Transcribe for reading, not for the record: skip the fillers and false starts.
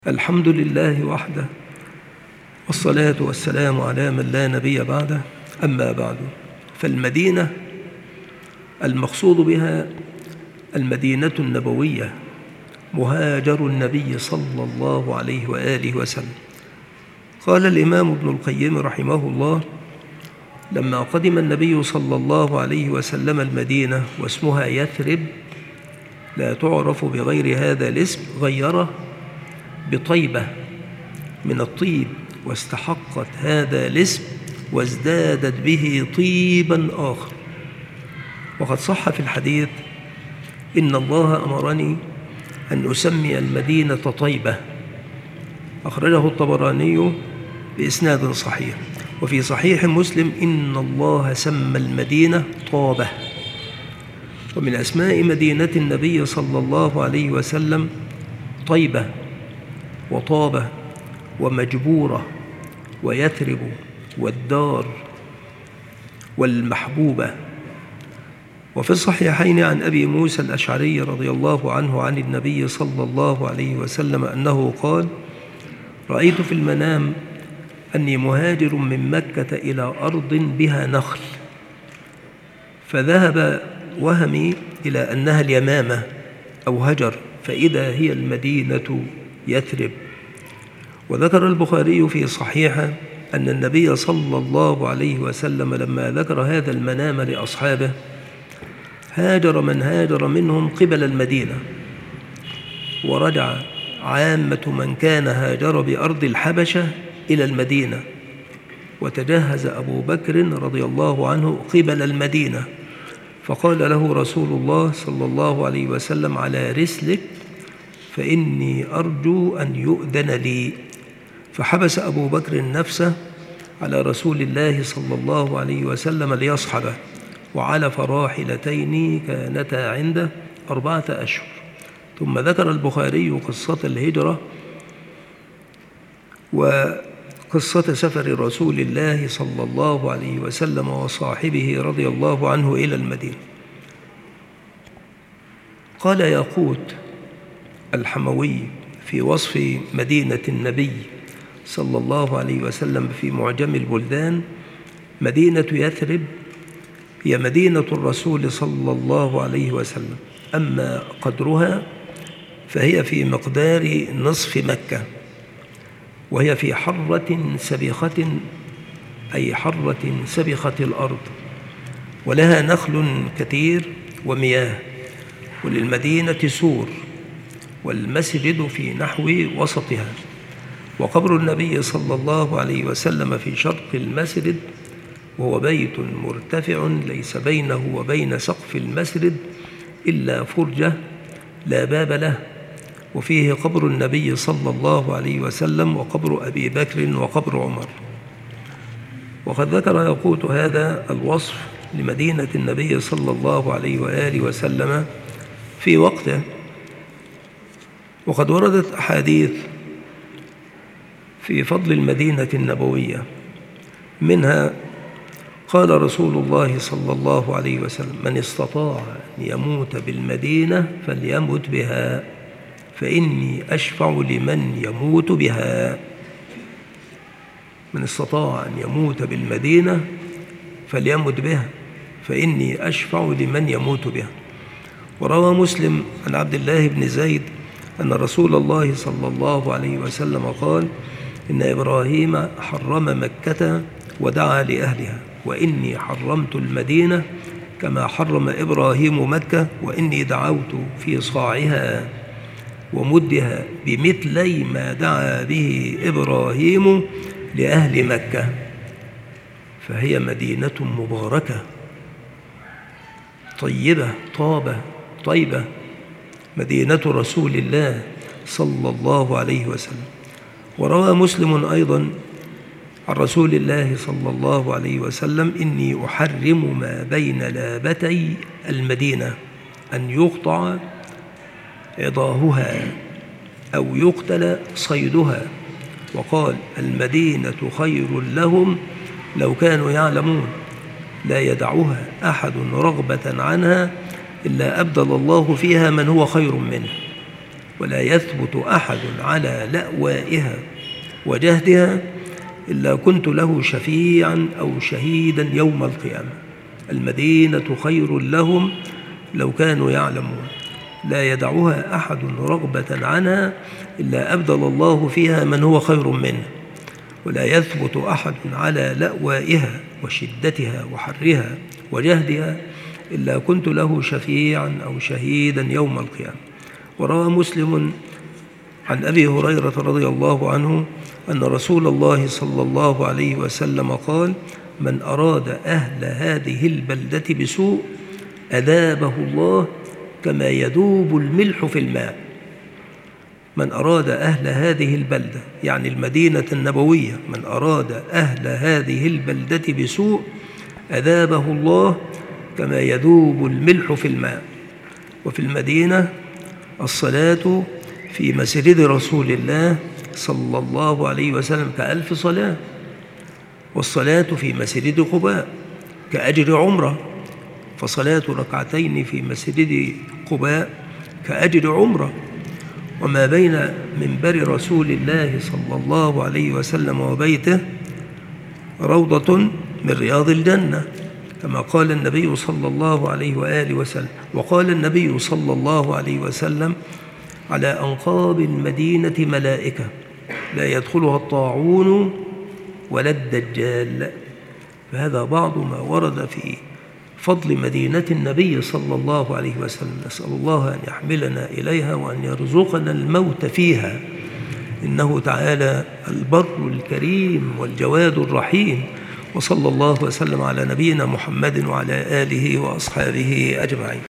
الحمد لله وحده، والصلاة والسلام على من لا نبي بعده. أما بعد، فالمدينة المقصود بها المدينة النبوية، مهاجر النبي صلى الله عليه وآله وسلم. قال الإمام ابن القيم رحمه الله: لما قدم النبي صلى الله عليه وسلم المدينة واسمها يثرب، لا تعرف بغير هذا الاسم، غيره بطيبة من الطيب، واستحقت هذا الاسم وازدادت به طيبا آخر. وقد صح في الحديث: إن الله أمرني أن أسمي المدينة طيبة. أخرجه الطبراني بإسناد صحيح. وفي صحيح مسلم: إن الله سمى المدينة طابة. ومن أسماء مدينة النبي صلى الله عليه وسلم طيبة وطابة ومجبورة ويثرب والدار والمحبوبة. وفي الصحيحين عن أبي موسى الأشعري رضي الله عنه عن النبي صلى الله عليه وسلم أنه قال: رأيت في المنام أني مهاجر من مكة إلى أرض بها نخل، فذهب وهمي إلى أنها اليمامة أو هجر، فإذا هي المدينة يثرب. وذكر البخاري في صحيحه أن النبي صلى الله عليه وسلم لما ذكر هذا المنام لأصحابه هاجر من هاجر منهم قبل المدينة، ورجع عامة من كان هاجر بأرض الحبشة إلى المدينة، وتجهز أبو بكر رضي الله عنه قبل المدينة، فقال له رسول الله صلى الله عليه وسلم: على رسلك، فإني أرجو أن يؤذن لي. فحبس أبو بكر نفسه على رسول الله صلى الله عليه وسلم ليصحبه، وعلف راحلتين كانتا عنده 4 أشهر. ثم ذكر البخاري قصة الهجرة وقصة سفر رسول الله صلى الله عليه وسلم وصاحبه رضي الله عنه إلى المدينة. قال ياقوت الحموي في وصف مدينة النبي صلى الله عليه وسلم في معجم البلدان: مدينة يثرب هي مدينة الرسول صلى الله عليه وسلم، أما قدرها فهي في مقدار نصف مكة، وهي في حرة سبخة، أي حرة سبخة الأرض، ولها نخل كثير ومياه، وللمدينة سور، والمسجد في نحو وسطها، وقبر النبي صلى الله عليه وسلم في شرق المسجد، وهو بيت مرتفع ليس بينه وبين سقف المسجد إلا فرجة لا باب له، وفيه قبر النبي صلى الله عليه وسلم وقبر أبي بكر وقبر عمر. وقد ذكر ياقوت هذا الوصف لمدينة النبي صلى الله عليه وآله وسلم في وقته. وقد وردت أحاديث في فضل المدينة النبوية، منها قال رسول الله صلى الله عليه وسلم: من استطاع أن يموت بالمدينة فليمت بها، فإني أشفع لمن يموت بها. من استطاع أن يموت بالمدينة فليمت بها، فإني أشفع لمن يموت بها. وروى مسلم عن عبد الله بن زيد أن رسول الله صلى الله عليه وسلم قال: إن إبراهيم حرم مكة ودعا لأهلها، وإني حرمت المدينة كما حرم إبراهيم مكة، وإني دعوت في صاعها ومدها بمثلي ما دعا به إبراهيم لأهل مكة. فهي مدينة مباركة طيبة طيبة، مدينة رسول الله صلى الله عليه وسلم. وروى مسلم أيضا عن رسول الله صلى الله عليه وسلم: إني أحرم ما بين لابتي المدينة أن يقطع عضاهها أو يقتل صيدها. وقال: المدينة خير لهم لو كانوا يعلمون، لا يدعها أحد رغبة عنها إلا أبدل الله فيها من هو خير منه. ولا يثبت أحد على لأوائها وجهدها إلا كنت له شفيعا أو شهيدا يوم القيامة. المدينة خير لهم لو كانوا يعلمون، لا يدعها أحد رغبة عنها إلا أبدل الله فيها من هو خير منه، ولا يثبت أحد على لأوائها وشدتها وحرها وجهدها إلا كنت له شفيعا أو شهيدا يوم القيامة. وروى مسلم عن أبي هريرة رضي الله عنه أن رسول الله صلى الله عليه وسلم قال: من أراد أهل هذه البلدة بسوء أذابه الله كما يذوب الملح في الماء. من أراد أهل هذه البلدة يعني المدينة النبوية، من أراد أهل هذه البلدة بسوء أذابه الله كما يذوب الملح في الماء. وفي المدينة الصلاة في مسجد رسول الله صلى الله عليه وسلم ك1000 صلاة، والصلاة في مسجد قباء كأجر عمرة، فصلاة ركعتين في مسجد قباء كأجر عمرة. وما بين منبر رسول الله صلى الله عليه وسلم وبيته روضة من رياض الجنة، كما قال النبي صلى الله عليه وآله وسلم. وقال النبي صلى الله عليه وسلم: على أنقاب المدينة ملائكة لا يدخلها الطاعون ولا الدجال. فهذا بعض ما ورد في فضل مدينة النبي صلى الله عليه وسلم. نسأل الله أن يحملنا إليها وأن يرزقنا الموت فيها، إنه تعالى البر الكريم والجواد الرحيم. وصلى الله وسلم على نبينا محمد وعلى آله وأصحابه أجمعين.